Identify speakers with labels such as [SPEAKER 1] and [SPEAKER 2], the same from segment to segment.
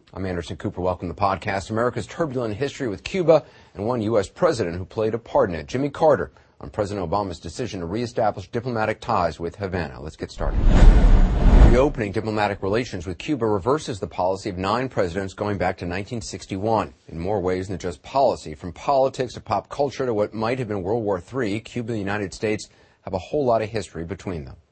[SPEAKER 1] I'm Anderson Cooper. Welcome to the podcast. America's turbulent history with Cuba and one U.S. president who played a part in it, Jimmy Carter, on President Obama's decision to reestablish diplomatic ties with Havana. Let's get started. Reopening diplomatic relations with Cuba reverses the policy of 9 presidents going back to 1961. In more ways than just policy, from politics to pop culture to what might have been World War III, Cuba and the United States have a whole lot of history between them.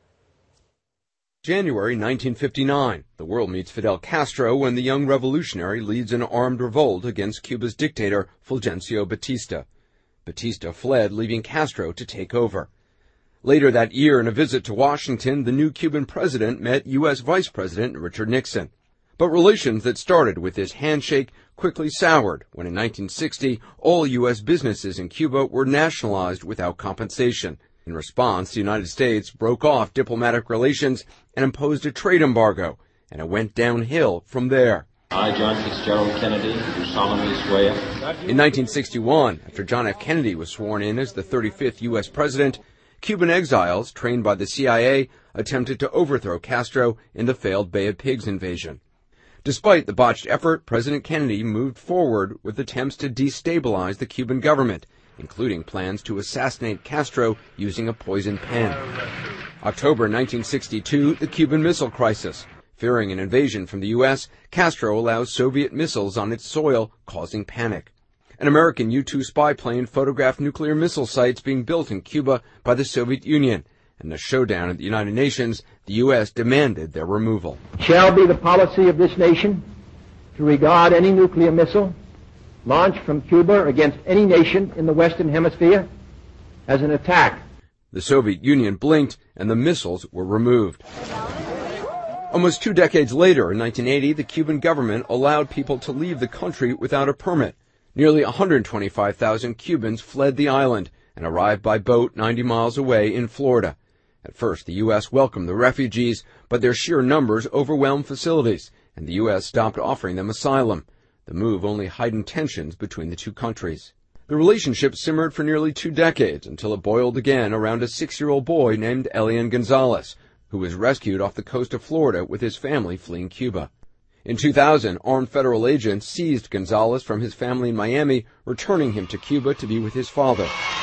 [SPEAKER 2] January 1959. The world meets Fidel Castro when the young revolutionary leads an armed revolt against Cuba's dictator, Fulgencio Batista. Batista fled, leaving Castro to take over. Later that year, in a visit to Washington, the new Cuban president met U.S. Vice President Richard Nixon. But relations that started with this handshake quickly soured when in 1960, all U.S. businesses in Cuba were nationalized without compensation. In response, the United States broke off diplomatic relations and imposed a trade embargo, and it went downhill from there.
[SPEAKER 3] I, John Fitzgerald Kennedy, do solemnly swear.
[SPEAKER 2] In 1961, after John F. Kennedy was sworn in as the 35th U.S. president, Cuban exiles, trained by the CIA, attempted to overthrow Castro in the failed Bay of Pigs invasion. Despite the botched effort, President Kennedy moved forward with attempts to destabilize the Cuban government, including plans to assassinate Castro using a poison pen. October 1962, the Cuban Missile Crisis. Fearing an invasion from the U.S., Castro allows Soviet missiles on its soil, causing panic. An American U-2 spy plane photographed nuclear missile sites being built in Cuba by the Soviet Union. In a showdown at the United Nations, the U.S. demanded their removal.
[SPEAKER 4] It shall be the policy of this nation to regard any nuclear missile launched from Cuba against any nation in the Western Hemisphere as an attack.
[SPEAKER 2] The Soviet Union blinked, and the missiles were removed. Almost 2 decades later, in 1980, the Cuban government allowed people to leave the country without a permit. Nearly 125,000 Cubans fled the island and arrived by boat 90 miles away in Florida. At first, the U.S. welcomed the refugees, but their sheer numbers overwhelmed facilities, and the U.S. stopped offering them asylum. The move only heightened tensions between the two countries. The relationship simmered for nearly 2 decades until it boiled again around a 6-year-old boy named Elian Gonzalez, who was rescued off the coast of Florida with his family fleeing Cuba. In 2000, armed federal agents seized Gonzalez from his family in Miami, returning him to Cuba to be with his father.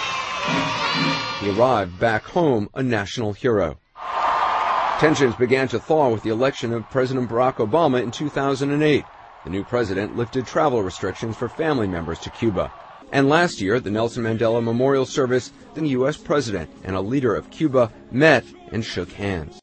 [SPEAKER 2] He arrived back home a national hero. Tensions began to thaw with the election of President Barack Obama in 2008. The new president lifted travel restrictions for family members to Cuba. And last year, at the Nelson Mandela Memorial Service, the U.S. president and a leader of Cuba met and shook hands.